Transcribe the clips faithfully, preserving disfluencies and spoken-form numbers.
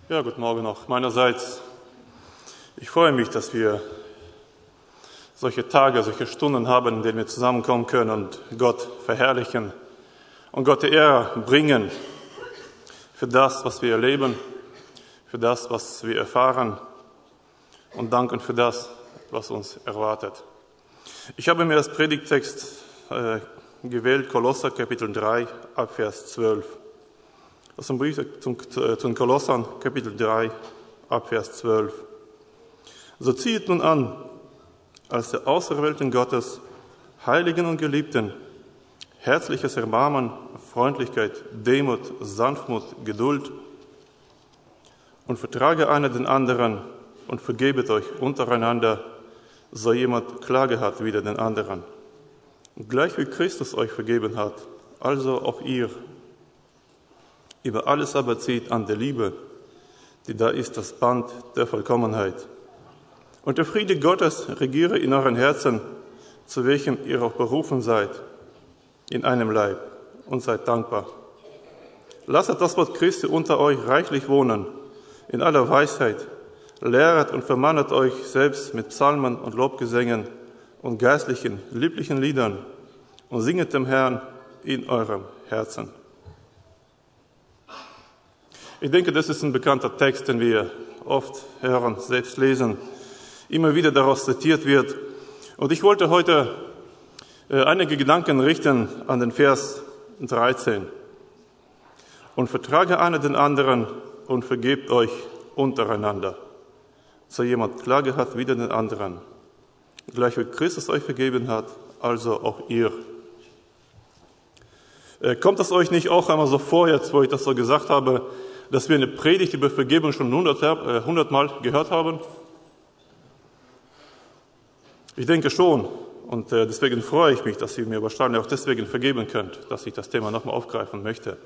Ja, guten Morgen auch meinerseits. Ich freue mich, dass wir solche Tage, solche Stunden haben, in denen wir zusammenkommen können und Gott verherrlichen und Gott die Ehre bringen für das, was wir erleben, für das, was wir erfahren und danken für das, was uns erwartet. Ich habe mir das Predigttext äh, gewählt, Kolosser Kapitel drei, ab Vers zwölf. Aus dem Brief zu den Kolossern, Kapitel drei, ab Vers zwölf. So zieht nun an, als der Auserwählten Gottes, Heiligen und Geliebten, herzliches Erbarmen, Freundlichkeit, Demut, Sanftmut, Geduld und vertrage einer den anderen und vergebet euch untereinander, so jemand Klage hat wider den anderen. Gleich wie Christus euch vergeben hat, also auch ihr. Über alles aber zieht an der Liebe, die da ist das Band der Vollkommenheit. Und der Friede Gottes regiere in euren Herzen, zu welchem ihr auch berufen seid, in einem Leib, und seid dankbar. Lasset das Wort Christi unter euch reichlich wohnen, in aller Weisheit, lehret und vermahnet euch selbst mit Psalmen und Lobgesängen und geistlichen, lieblichen Liedern und singet dem Herrn in eurem Herzen. Ich denke, das ist ein bekannter Text, den wir oft hören, selbst lesen, immer wieder daraus zitiert wird. Und ich wollte heute äh, einige Gedanken richten an den Vers dreizehn. Und vertrage einer den anderen und vergebt euch untereinander. So jemand Klage hat wider den anderen. Gleich wie Christus euch vergeben hat, also auch ihr. Äh, kommt es euch nicht auch einmal so vor, jetzt wo ich das so gesagt habe, dass wir eine Predigt über Vergebung schon hundertmal gehört haben? Ich denke schon. Und deswegen freue ich mich, dass ihr mir wahrscheinlich auch deswegen vergeben könnt, dass ich das Thema nochmal aufgreifen möchte.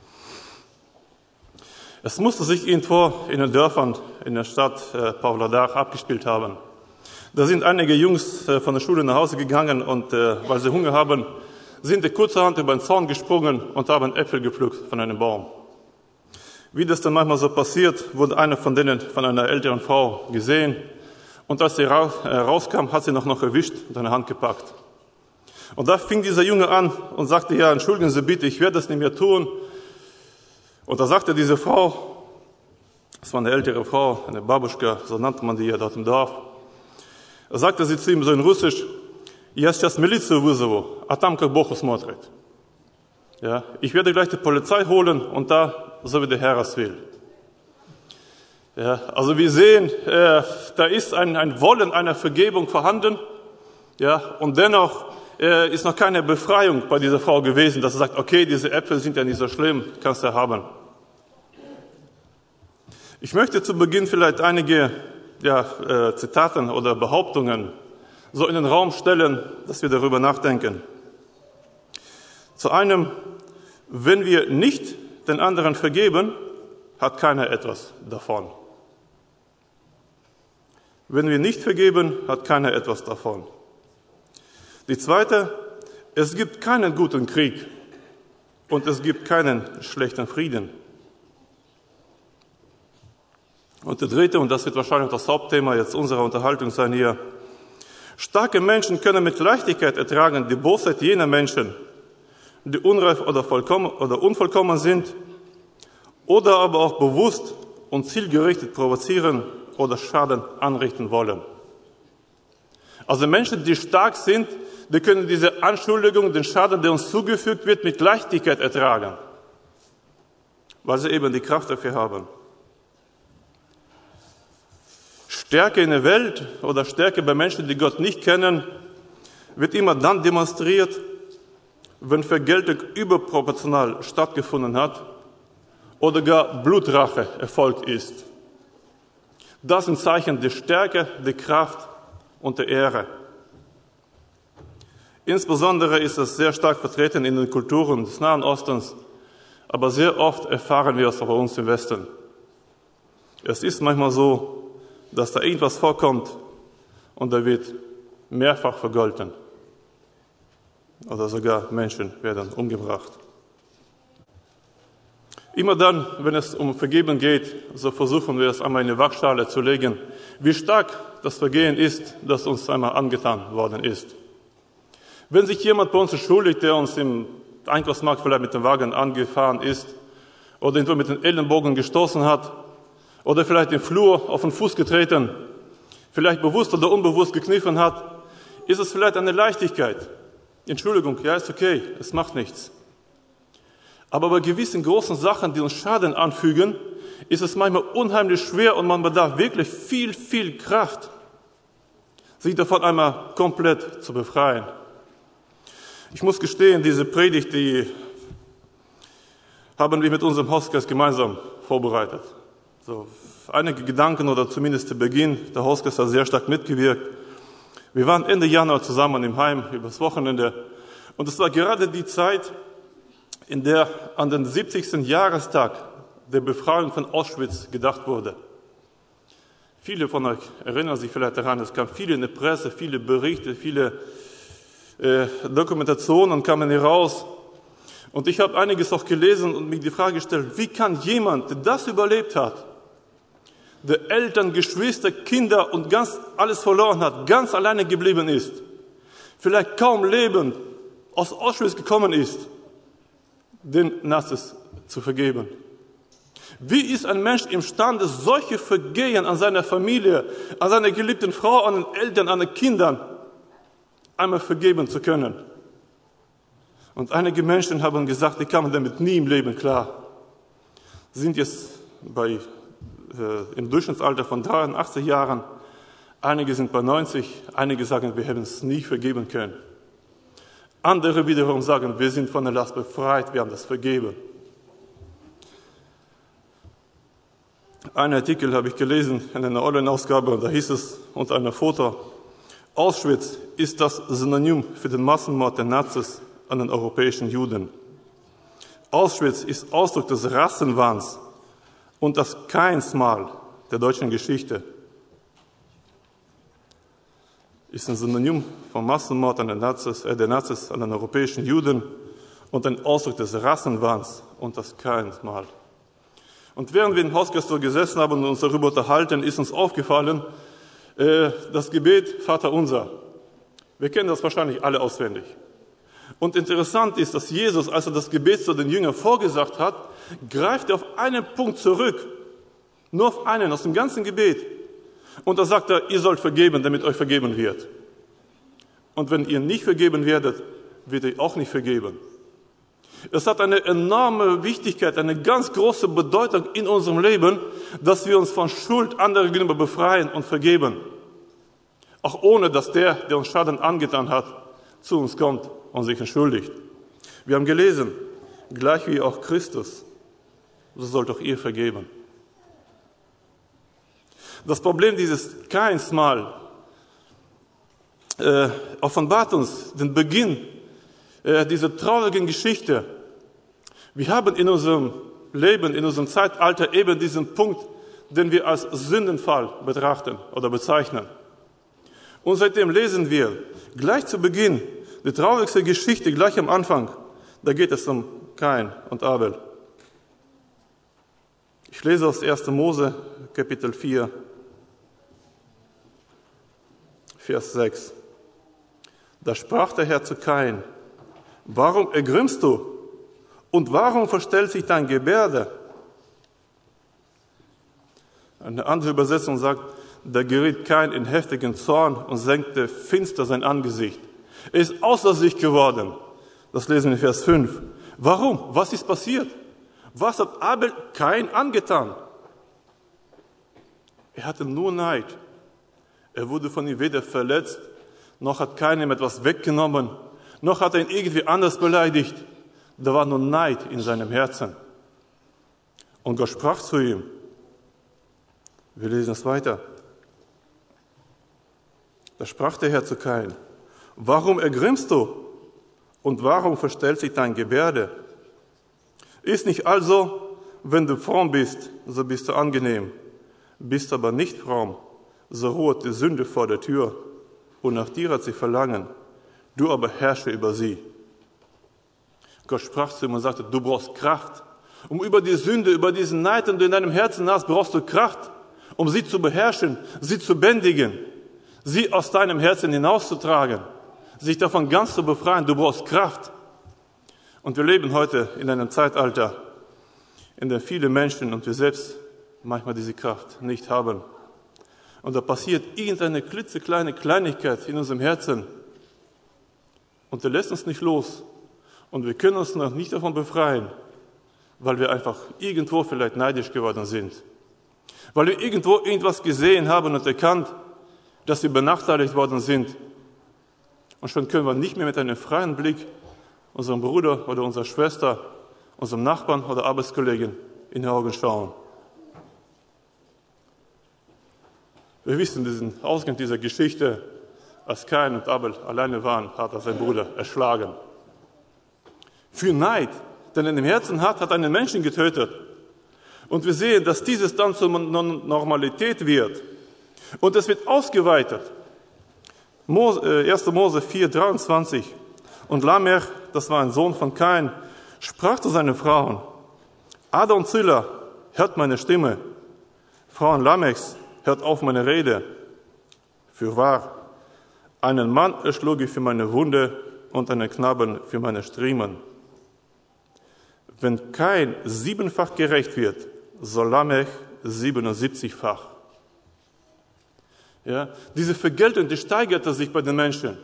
Es musste sich irgendwo in den Dörfern in der Stadt Pavlodar abgespielt haben. Da sind einige Jungs von der Schule nach Hause gegangen und weil sie Hunger haben, sind die kurzerhand über den Zaun gesprungen und haben Äpfel gepflückt von einem Baum. Wie das dann manchmal so passiert, wurde einer von denen von einer älteren Frau gesehen. Und als sie rauskam, hat sie noch noch erwischt und eine Hand gepackt. Und da fing dieser Junge an und sagte, ja, entschuldigen Sie bitte, ich werde das nicht mehr tun. Und da sagte diese Frau, das war eine ältere Frau, eine Babuschka, so nannte man die ja dort im Dorf. Da sagte sie zu ihm so in Russisch, я сейчас милицию вызову, а там как Бог усмотрит. Ja, ich werde gleich die Polizei holen und da so wie der Herr es will. Ja, also wir sehen, äh, da ist ein, ein Wollen einer Vergebung vorhanden, ja, und dennoch äh, ist noch keine Befreiung bei dieser Frau gewesen, dass sie sagt, okay, diese Äpfel sind ja nicht so schlimm, kannst du haben. Ich möchte zu Beginn vielleicht einige ja, äh, Zitaten oder Behauptungen so in den Raum stellen, dass wir darüber nachdenken. Zu einem, wenn wir nicht den anderen vergeben, hat keiner etwas davon. Wenn wir nicht vergeben, hat keiner etwas davon. Die zweite, es gibt keinen guten Krieg und es gibt keinen schlechten Frieden. Und die dritte, und das wird wahrscheinlich das Hauptthema jetzt unserer Unterhaltung sein hier, starke Menschen können mit Leichtigkeit ertragen die Bosheit jener Menschen, die unreif oder, vollkommen, oder unvollkommen sind, oder aber auch bewusst und zielgerichtet provozieren oder Schaden anrichten wollen. Also Menschen, die stark sind, die können diese Anschuldigung, den Schaden, der uns zugefügt wird, mit Leichtigkeit ertragen, weil sie eben die Kraft dafür haben. Stärke in der Welt oder Stärke bei Menschen, die Gott nicht kennen, wird immer dann demonstriert, wenn Vergeltung überproportional stattgefunden hat oder gar Blutrache erfolgt ist. Das sind Zeichen der Stärke, der Kraft und der Ehre. Insbesondere ist es sehr stark vertreten in den Kulturen des Nahen Ostens, aber sehr oft erfahren wir es auch bei uns im Westen. Es ist manchmal so, dass da irgendwas vorkommt und da wird mehrfach vergolten. Oder sogar Menschen werden umgebracht. Immer dann, wenn es um Vergeben geht, so versuchen wir es einmal in die Waagschale zu legen, wie stark das Vergehen ist, das uns einmal angetan worden ist. Wenn sich jemand bei uns entschuldigt, der uns im Einkaufsmarkt vielleicht mit dem Wagen angefahren ist oder irgendwo mit den Ellenbogen gestoßen hat oder vielleicht im Flur auf den Fuß getreten, vielleicht bewusst oder unbewusst gekniffen hat, ist es vielleicht eine Leichtigkeit. Entschuldigung, ja, ist okay, es macht nichts. Aber bei gewissen großen Sachen, die uns Schaden anfügen, ist es manchmal unheimlich schwer und man bedarf wirklich viel, viel Kraft, sich davon einmal komplett zu befreien. Ich muss gestehen, diese Predigt, die haben wir mit unserem Hauskreis gemeinsam vorbereitet. So, einige Gedanken oder zumindest der Beginn, der Hauskreis hat sehr stark mitgewirkt. Wir waren Ende Januar zusammen im Heim übers Wochenende und es war gerade die Zeit, in der an den siebzigsten Jahrestag der Befreiung von Auschwitz gedacht wurde. Viele von euch erinnern sich vielleicht daran, es kam viele in der Presse, viele Berichte, viele äh, Dokumentationen kamen heraus. Und ich habe einiges auch gelesen und mir die Frage gestellt, wie kann jemand, der das überlebt hat, der Eltern, Geschwister, Kinder und ganz alles verloren hat, ganz alleine geblieben ist, vielleicht kaum lebend aus Auschwitz gekommen ist, den Nazis zu vergeben. Wie ist ein Mensch imstande, solche Vergehen an seiner Familie, an seiner geliebten Frau, an den Eltern, an den Kindern einmal vergeben zu können? Und einige Menschen haben gesagt, die kamen damit nie im Leben klar. Sie sind jetzt bei, äh, im Durchschnittsalter von dreiundachtzig Jahren, einige sind bei neunzig, einige sagen, wir hätten es nie vergeben können. Andere wiederum sagen, wir sind von der Last befreit, wir haben das vergeben. Einen Artikel habe ich gelesen in einer Online-Ausgabe und da hieß es unter einem Foto, Auschwitz ist das Synonym für den Massenmord der Nazis an den europäischen Juden. Auschwitz ist Ausdruck des Rassenwahns und das Keinsmal der deutschen Geschichte. Ist ein Synonym vom Massenmord an den Nazis, äh, der Nazis an den europäischen Juden und ein Ausdruck des Rassenwahns und das Keinsmal. Und während wir im Hauskreis gesessen haben und uns darüber unterhalten, ist uns aufgefallen, äh, das Gebet Vater Unser. Wir kennen das wahrscheinlich alle auswendig. Und interessant ist, dass Jesus, als er das Gebet zu den Jüngern vorgesagt hat, greift er auf einen Punkt zurück. Nur auf einen, aus dem ganzen Gebet. Und da sagt er, ihr sollt vergeben, damit euch vergeben wird. Und wenn ihr nicht vergeben werdet, wird ihr auch nicht vergeben. Es hat eine enorme Wichtigkeit, eine ganz große Bedeutung in unserem Leben, dass wir uns von Schuld anderer gegenüber befreien und vergeben. Auch ohne, dass der, der uns Schaden angetan hat, zu uns kommt und sich entschuldigt. Wir haben gelesen, gleich wie auch Christus, so sollt auch ihr vergeben. Das Problem dieses Keinsmal äh, offenbart uns den Beginn äh, dieser traurigen Geschichte. Wir haben in unserem Leben, in unserem Zeitalter eben diesen Punkt, den wir als Sündenfall betrachten oder bezeichnen. Und seitdem lesen wir gleich zu Beginn die traurigste Geschichte, gleich am Anfang. Da geht es um Kain und Abel. Ich lese aus erster Mose, Kapitel vier, Vers sechs. Da sprach der Herr zu Kain, warum ergrimmst du und warum verstellt sich dein Gebärde? Eine andere Übersetzung sagt, da geriet Kain in heftigen Zorn und senkte finster sein Angesicht. Er ist außer sich geworden. Das lesen wir in Vers fünf. Warum? Was ist passiert? Was hat Abel Kain angetan? Er hatte nur Neid. Er wurde von ihm weder verletzt, noch hat Kain ihm etwas weggenommen, noch hat er ihn irgendwie anders beleidigt. Da war nur Neid in seinem Herzen. Und Gott sprach zu ihm. Wir lesen es weiter. Da sprach der Herr zu Kain, warum ergrimmst du und warum verstellt sich dein Gebärde? Ist nicht also, wenn du fromm bist, so bist du angenehm, bist aber nicht fromm, so ruht die Sünde vor der Tür und nach dir hat sie Verlangen, du aber herrsche über sie. Gott sprach zu ihm und sagte, du brauchst Kraft, Um über die Sünde, über diesen Neid, den du in deinem Herzen hast, brauchst du Kraft, um sie zu beherrschen, sie zu bändigen, sie aus deinem Herzen hinauszutragen, sich davon ganz zu befreien. Du brauchst Kraft. Und wir leben heute in einem Zeitalter, in dem viele Menschen und wir selbst manchmal diese Kraft nicht haben. Und da passiert irgendeine klitzekleine Kleinigkeit in unserem Herzen und der lässt uns nicht los. Und wir können uns noch nicht davon befreien, weil wir einfach irgendwo vielleicht neidisch geworden sind. Weil wir irgendwo irgendwas gesehen haben und erkannt, dass wir benachteiligt worden sind. Und schon können wir nicht mehr mit einem freien Blick unserem Bruder oder unserer Schwester, unserem Nachbarn oder Arbeitskollegen in die Augen schauen. Wir wissen diesen Ausgang dieser Geschichte, als Kain und Abel alleine waren, hat er seinen Bruder erschlagen. Für Neid, den er im Herzen hat, hat einen Menschen getötet. Und wir sehen, dass dieses dann zur Normalität wird. Und es wird ausgeweitet. erster Mose vier, dreiundzwanzig. Und Lamech, das war ein Sohn von Kain, sprach zu seinen Frauen: Ada und Zilla, hört meine Stimme. Frauen Lamechs, hört auf meine Rede. Fürwahr, einen Mann erschlug ich für meine Wunde und einen Knaben für meine Striemen. Wenn Kain siebenfach gerecht wird, soll Lamech siebenundsiebzigfach. Ja, diese Vergeltung, die steigerte sich bei den Menschen.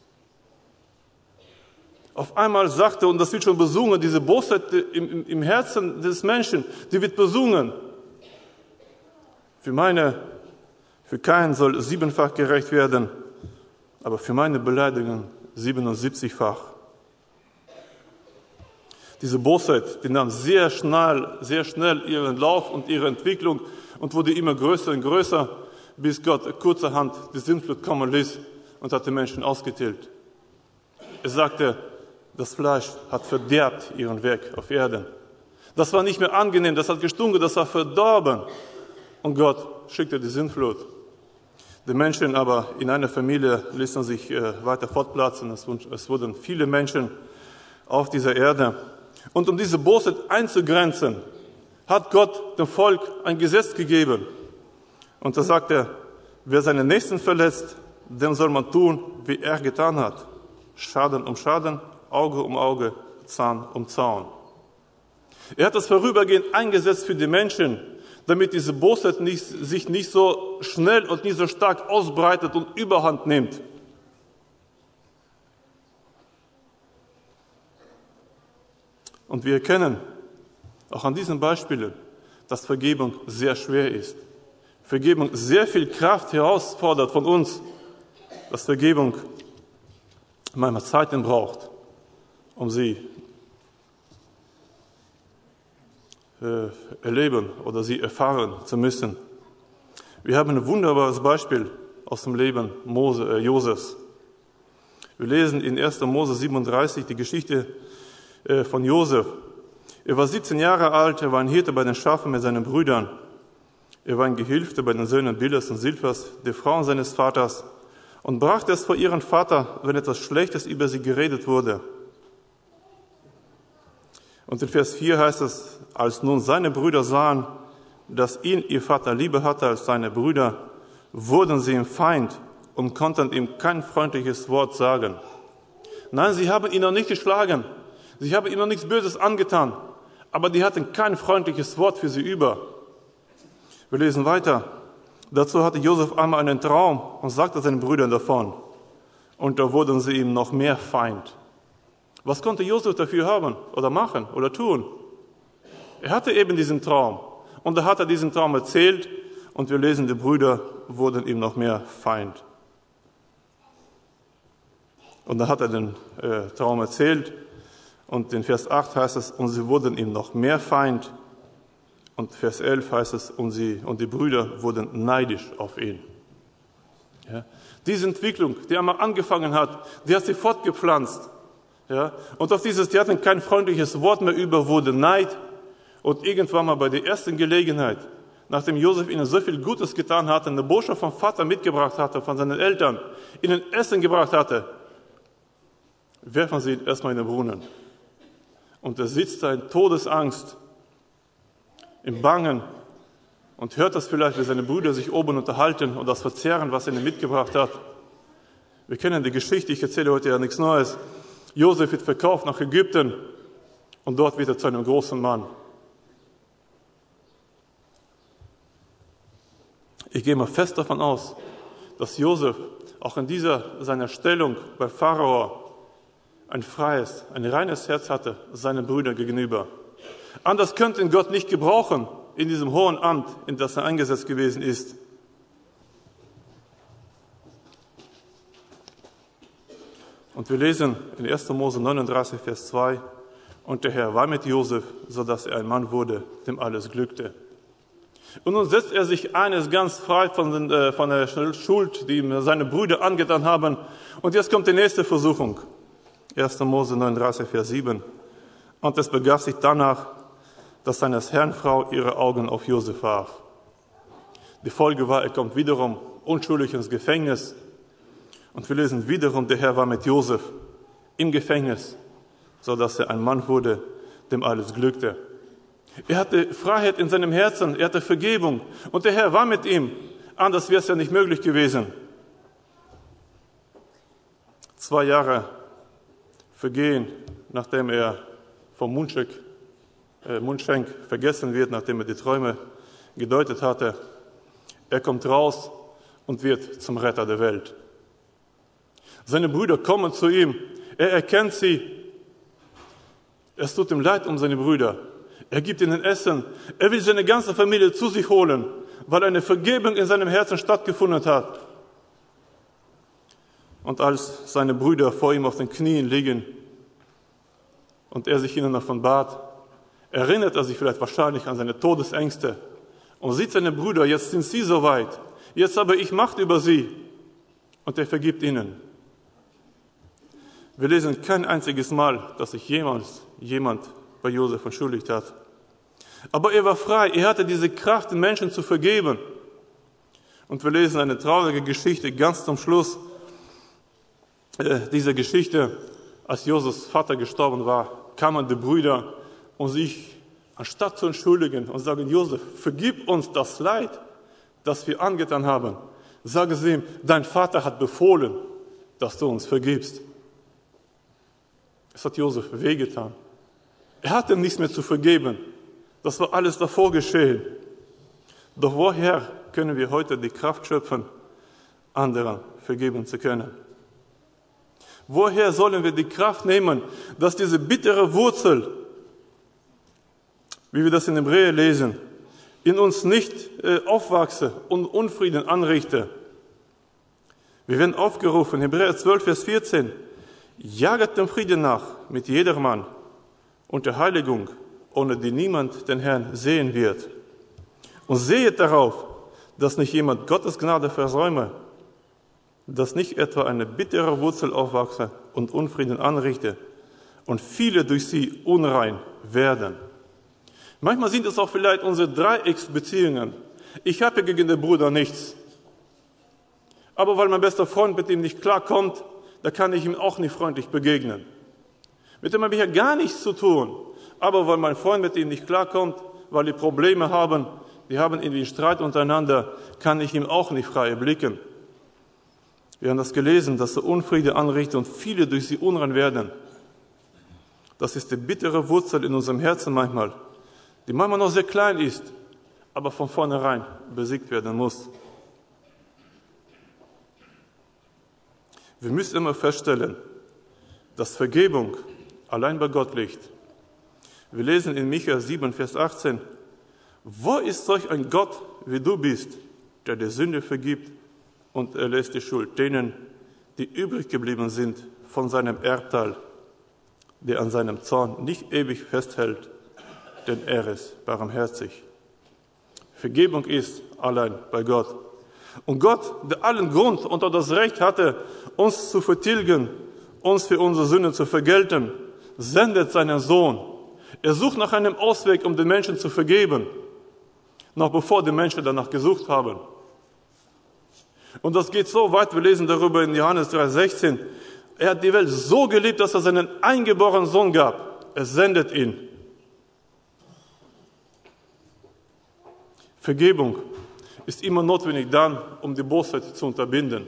Auf einmal sagte, und das wird schon besungen, diese Bosheit im, im, im Herzen des Menschen, die wird besungen. Für meine, für Kain soll siebenfach gerecht werden, aber für meine Beleidigungen siebenundsiebzigfach. Diese Bosheit, die nahm sehr schnell, sehr schnell ihren Lauf und ihre Entwicklung und wurde immer größer und größer, bis Gott kurzerhand die Sintflut kommen ließ und hat die Menschen ausgetilgt. Er sagte, das Fleisch hat verderbt ihren Weg auf Erden. Das war nicht mehr angenehm, das hat gestunken, das war verdorben. Und Gott schickte die Sintflut. Die Menschen aber in einer Familie ließen sich weiter fortpflanzen. Es wurden viele Menschen auf dieser Erde. Und um diese Bosheit einzugrenzen, hat Gott dem Volk ein Gesetz gegeben. Und da sagt er, wer seinen Nächsten verletzt, dem soll man tun, wie er getan hat. Schaden um Schaden, Auge um Auge, Zahn um Zahn. Er hat das vorübergehend eingesetzt für die Menschen, damit diese Bosheit nicht, sich nicht so schnell und nicht so stark ausbreitet und Überhand nimmt. Und wir erkennen auch an diesen Beispielen, dass Vergebung sehr schwer ist. Vergebung sehr viel Kraft herausfordert von uns, dass Vergebung manchmal Zeiten braucht, um sie äh, erleben oder sie erfahren zu müssen. Wir haben ein wunderbares Beispiel aus dem Leben Mose, äh, Josefs. Wir lesen in erster Mose siebenunddreißig die Geschichte äh, von Josef. Er war siebzehn Jahre alt, er war ein Hirte bei den Schafen mit seinen Brüdern. Er war ein Gehilfter bei den Söhnen Bilhas und Silphas, der Frauen seines Vaters, und brachte es vor ihren Vater, wenn etwas Schlechtes über sie geredet wurde. Und in Vers vier heißt es, als nun seine Brüder sahen, dass ihn ihr Vater lieber hatte als seine Brüder, wurden sie ihm Feind und konnten ihm kein freundliches Wort sagen. Nein, sie haben ihn noch nicht geschlagen, sie haben ihm noch nichts Böses angetan, aber die hatten kein freundliches Wort für sie über. Wir lesen weiter. Dazu hatte Josef einmal einen Traum und sagte seinen Brüdern davon. Und da wurden sie ihm noch mehr Feind. Was konnte Josef dafür haben oder machen oder tun? Er hatte eben diesen Traum. Und da hat er diesen Traum erzählt. Und wir lesen, die Brüder wurden ihm noch mehr Feind. Und da hat er den äh, Traum erzählt. Und in Vers acht heißt es, und sie wurden ihm noch mehr Feind. Und Vers elf heißt es, und, sie, und die Brüder wurden neidisch auf ihn. Ja? Diese Entwicklung, die einmal angefangen hat, die hat sich fortgepflanzt. Ja? Und auf dieses, die hatten kein freundliches Wort mehr über, wurde Neid. Und irgendwann mal bei der ersten Gelegenheit, nachdem Josef ihnen so viel Gutes getan hatte, eine Botschaft vom Vater mitgebracht hatte, von seinen Eltern, ihnen Essen gebracht hatte, werfen sie ihn erstmal in den Brunnen. Und er sitzt da in Todesangst im Bangen und hört das vielleicht, wie seine Brüder sich oben unterhalten und das verzehren, was er ihnen mitgebracht hat. Wir kennen die Geschichte, ich erzähle heute ja nichts Neues. Josef wird verkauft nach Ägypten und dort wird er zu einem großen Mann. Ich gehe mal fest davon aus, dass Josef auch in dieser seiner Stellung bei Pharao ein freies, ein reines Herz hatte, seinen Brüdern gegenüber. Anders könnte ihn Gott nicht gebrauchen in diesem hohen Amt, in das er eingesetzt gewesen ist. Und wir lesen in erster Mose neununddreißig, Vers zwei, und der Herr war mit Josef, sodass er ein Mann wurde, dem alles glückte. Und nun setzt er sich eines ganz frei von, den, äh, von der Schuld, die ihm seine Brüder angetan haben. Und jetzt kommt die nächste Versuchung. erster Mose neununddreißig, Vers sieben. Und es begab sich danach, dass seines Herrn Frau ihre Augen auf Josef warf. Die Folge war, er kommt wiederum unschuldig ins Gefängnis. Und wir lesen wiederum, der Herr war mit Josef im Gefängnis, so dass er ein Mann wurde, dem alles glückte. Er hatte Freiheit in seinem Herzen, er hatte Vergebung und der Herr war mit ihm. Anders wäre es ja nicht möglich gewesen. Zwei Jahre vergehen, nachdem er vom Mundschenk, äh, Mundschenk vergessen wird, nachdem er die Träume gedeutet hatte. Er kommt raus und wird zum Retter der Welt. Seine Brüder kommen zu ihm, er erkennt sie. Es tut ihm leid um seine Brüder. Er gibt ihnen Essen. Er will seine ganze Familie zu sich holen, weil eine Vergebung in seinem Herzen stattgefunden hat. Und als seine Brüder vor ihm auf den Knien liegen und er sich ihnen offenbart, erinnert er sich vielleicht wahrscheinlich an seine Todesängste und sieht seine Brüder, jetzt sind sie soweit, jetzt habe ich Macht über sie und er vergibt ihnen. Wir lesen kein einziges Mal, dass sich jemals jemand bei Josef entschuldigt hat. Aber er war frei, er hatte diese Kraft, den Menschen zu vergeben. Und wir lesen eine traurige Geschichte ganz zum Schluss äh, dieser Geschichte. Als Josefs Vater gestorben war, kamen die Brüder und sich, anstatt zu entschuldigen und sagen, Josef, vergib uns das Leid, das wir angetan haben, sagen sie ihm, dein Vater hat befohlen, dass du uns vergibst. Es hat Josef wehgetan. Er hatte nichts mehr zu vergeben. Das war alles davor geschehen. Doch woher können wir heute die Kraft schöpfen, anderen vergeben zu können? Woher sollen wir die Kraft nehmen, dass diese bittere Wurzel, wie wir das in Hebräer lesen, in uns nicht äh, aufwachse und Unfrieden anrichte? Wir werden aufgerufen, Hebräer zwölf, Vers vierzehn, jaget dem Frieden nach mit jedermann und der Heiligung, ohne die niemand den Herrn sehen wird. Und sehet darauf, dass nicht jemand Gottes Gnade versäume, dass nicht etwa eine bittere Wurzel aufwachse und Unfrieden anrichte und viele durch sie unrein werden. Manchmal sind es auch vielleicht unsere Dreiecksbeziehungen. Ich habe gegen den Bruder nichts. Aber weil mein bester Freund mit ihm nicht klarkommt, da kann ich ihm auch nicht freundlich begegnen. Mit dem habe ich ja gar nichts zu tun. Aber weil mein Freund mit ihm nicht klarkommt, weil die Probleme haben, die haben irgendwie Streit untereinander, kann ich ihm auch nicht frei blicken. Wir haben das gelesen, dass er Unfriede anrichtet und viele durch sie unrein werden. Das ist die bittere Wurzel in unserem Herzen manchmal, die manchmal noch sehr klein ist, aber von vornherein besiegt werden muss. Wir müssen immer feststellen, dass Vergebung allein bei Gott liegt. Wir lesen in Micha sieben, Vers achtzehn, wo ist solch ein Gott, wie du bist, der die Sünde vergibt und erlässt die Schuld denen, die übrig geblieben sind von seinem Erbteil, der an seinem Zorn nicht ewig festhält, denn er ist barmherzig. Vergebung ist allein bei Gott. Und Gott, der allen Grund und auch das Recht hatte, uns zu vertilgen, uns für unsere Sünden zu vergelten, sendet seinen Sohn. Er sucht nach einem Ausweg, um den Menschen zu vergeben, noch bevor die Menschen danach gesucht haben. Und das geht so weit, wir lesen darüber in Johannes drei, sechzehn. Er hat die Welt so geliebt, dass er seinen eingeborenen Sohn gab. Er sendet ihn. Vergebung ist immer notwendig dann, um die Bosheit zu unterbinden.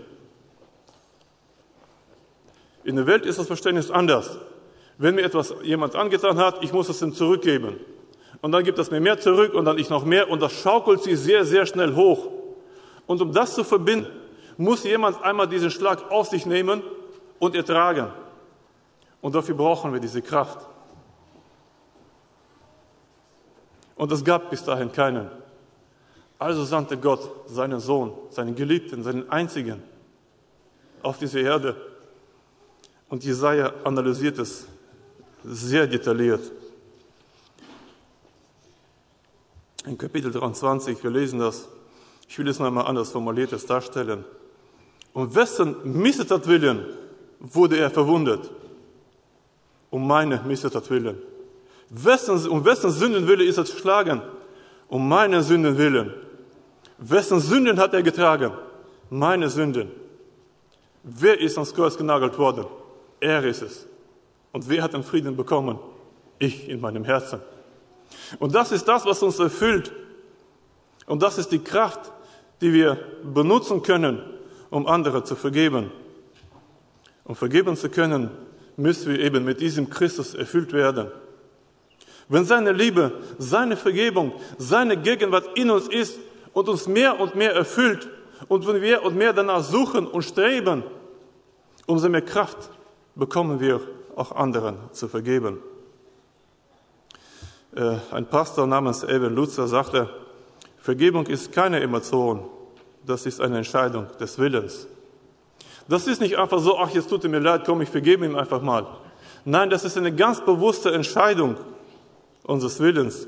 In der Welt ist das Verständnis anders. Wenn mir etwas jemand angetan hat, ich muss es ihm zurückgeben. Und dann gibt es mir mehr zurück und dann ich noch mehr und das schaukelt sich sehr, sehr schnell hoch. Und um das zu verbinden, muss jemand einmal diesen Schlag auf sich nehmen und ertragen. Und dafür brauchen wir diese Kraft. Und es gab bis dahin keinen. Also sandte Gott seinen Sohn, seinen Geliebten, seinen Einzigen auf diese Erde. Und Jesaja analysiert es sehr detailliert. In Kapitel dreiundzwanzig, wir lesen das, ich will es noch einmal anders formuliertes darstellen. Um wessen Missetat willen wurde er verwundet? Um meine Missetat willen. Wessen, um wessen Sündenwille ist er geschlagen? Um meine Sünden willen. Wessen Sünden hat er getragen? Meine Sünden. Wer ist ans Kreuz genagelt worden? Er ist es. Und wer hat den Frieden bekommen? Ich in meinem Herzen. Und das ist das, was uns erfüllt. Und das ist die Kraft, die wir benutzen können, um andere zu vergeben. Um vergeben zu können, müssen wir eben mit diesem Christus erfüllt werden. Wenn seine Liebe, seine Vergebung, seine Gegenwart in uns ist und uns mehr und mehr erfüllt und wenn wir und mehr danach suchen und streben, umso mehr Kraft bekommen wir, auch anderen zu vergeben. Ein Pastor namens Evan Lutzer sagte, Vergebung ist keine Emotion, das ist eine Entscheidung des Willens. Das ist nicht einfach so, ach, jetzt tut er mir leid, komm, ich vergebe ihm einfach mal. Nein, das ist eine ganz bewusste Entscheidung unseres Willens.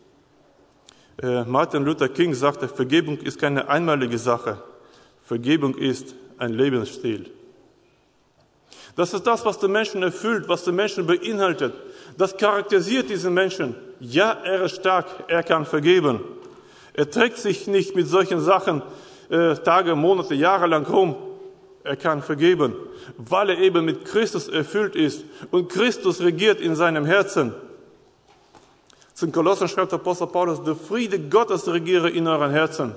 Martin Luther King sagte, Vergebung ist keine einmalige Sache, Vergebung ist ein Lebensstil. Das ist das, was den Menschen erfüllt, was den Menschen beinhaltet. Das charakterisiert diesen Menschen. Ja, er ist stark, er kann vergeben. Er trägt sich nicht mit solchen Sachen äh, Tage, Monate, Jahre lang rum. Er kann vergeben, weil er eben mit Christus erfüllt ist und Christus regiert in seinem Herzen. Zum Kolossen schreibt Apostel Paulus, der Friede Gottes regiere in euren Herzen.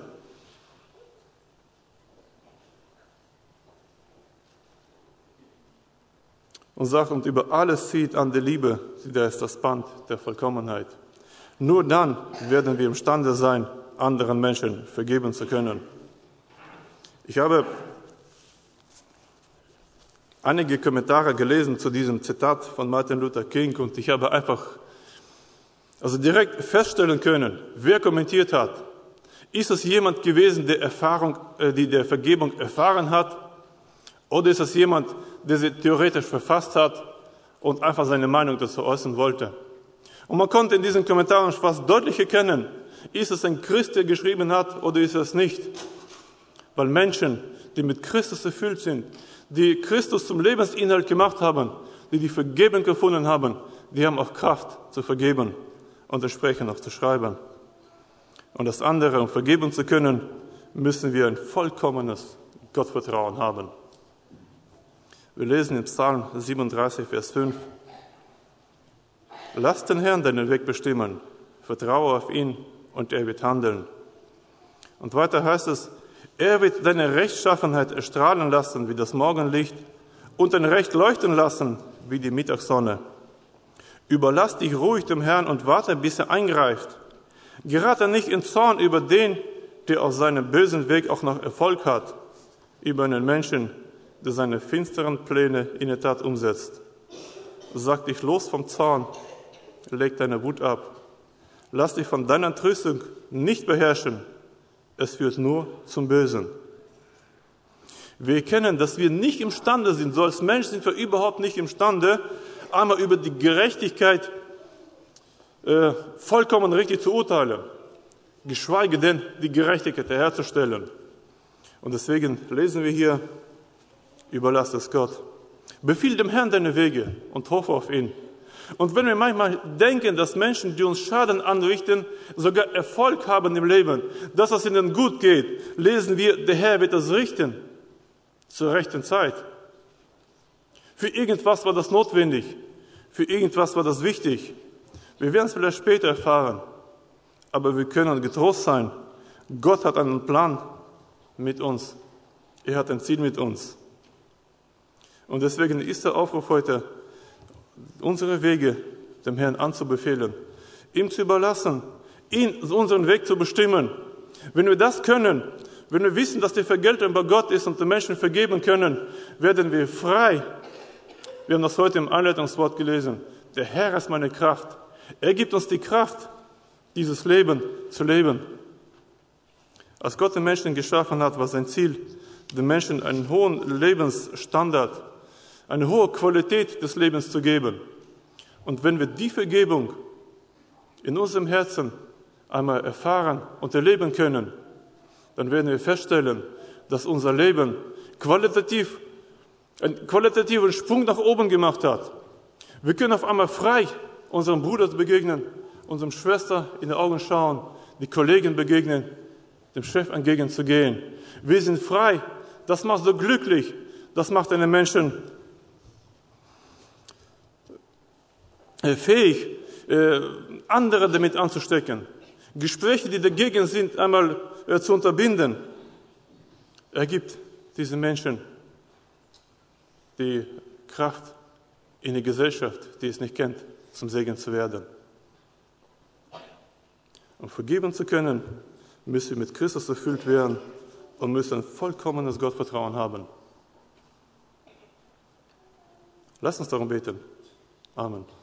Und sagt, und über alles zieht an die Liebe, da ist das Band der Vollkommenheit. Nur dann werden wir imstande sein, anderen Menschen vergeben zu können. Ich habe einige Kommentare gelesen zu diesem Zitat von Martin Luther King und ich habe einfach also direkt feststellen können, wer kommentiert hat. Ist es jemand gewesen, der Erfahrung, die der Vergebung erfahren hat? Oder ist es jemand, der sie theoretisch verfasst hat und einfach seine Meinung dazu äußern wollte? Und man konnte in diesen Kommentaren fast deutlich erkennen, ist es ein Christ, der geschrieben hat, oder ist es nicht? Weil Menschen, die mit Christus erfüllt sind, die Christus zum Lebensinhalt gemacht haben, die die Vergebung gefunden haben, die haben auch Kraft zu vergeben und entsprechend auch zu schreiben. Und das andere, um vergeben zu können, müssen wir ein vollkommenes Gottvertrauen haben. Wir lesen im Psalm siebenunddreißig, Vers fünf. Lass den Herrn deinen Weg bestimmen, vertraue auf ihn und er wird handeln. Und weiter heißt es, er wird deine Rechtschaffenheit erstrahlen lassen wie das Morgenlicht und dein Recht leuchten lassen wie die Mittagssonne. Überlass dich ruhig dem Herrn und warte, bis er eingreift. Gerate nicht in Zorn über den, der auf seinem bösen Weg auch noch Erfolg hat, über einen Menschen, der seine finsteren Pläne in der Tat umsetzt. Sag dich los vom Zorn, leg deine Wut ab. Lass dich von deiner Entrüstung nicht beherrschen, es führt nur zum Bösen. Wir erkennen, dass wir nicht imstande sind, so als Mensch sind wir überhaupt nicht imstande, einmal über die Gerechtigkeit äh, vollkommen richtig zu urteilen, geschweige denn die Gerechtigkeit herzustellen. Und deswegen lesen wir hier, überlass es Gott. Befiehl dem Herrn deine Wege und hoffe auf ihn. Und wenn wir manchmal denken, dass Menschen, die uns Schaden anrichten, sogar Erfolg haben im Leben, dass es ihnen gut geht, lesen wir, der Herr wird das richten zur rechten Zeit. Für irgendwas war das notwendig, für irgendwas war das wichtig. Wir werden es vielleicht später erfahren, aber wir können getrost sein, Gott hat einen Plan mit uns. Er hat ein Ziel mit uns. Und deswegen ist der Aufruf heute, unsere Wege dem Herrn anzubefehlen, ihm zu überlassen, ihn unseren Weg zu bestimmen. Wenn wir das können, wenn wir wissen, dass die Vergeltung bei Gott ist und den Menschen vergeben können, werden wir frei. Wir haben das heute im Einleitungswort gelesen. Der Herr ist meine Kraft. Er gibt uns die Kraft, dieses Leben zu leben. Als Gott den Menschen geschaffen hat, war sein Ziel, den Menschen einen hohen Lebensstandard, eine hohe Qualität des Lebens zu geben. Und wenn wir die Vergebung in unserem Herzen einmal erfahren und erleben können, dann werden wir feststellen, dass unser Leben qualitativ, einen qualitativen Sprung nach oben gemacht hat. Wir können auf einmal frei unserem Bruder begegnen, unserem Schwester in die Augen schauen, die Kollegen begegnen, dem Chef entgegenzugehen. Wir sind frei. Das macht so glücklich. Das macht einen Menschen fähig, andere damit anzustecken. Gespräche, die dagegen sind, einmal zu unterbinden. Er gibt diesen Menschen die Kraft, in die Gesellschaft, die es nicht kennt, zum Segen zu werden. Um vergeben zu können, müssen wir mit Christus erfüllt werden und müssen ein vollkommenes Gottvertrauen haben. Lass uns darum beten. Amen.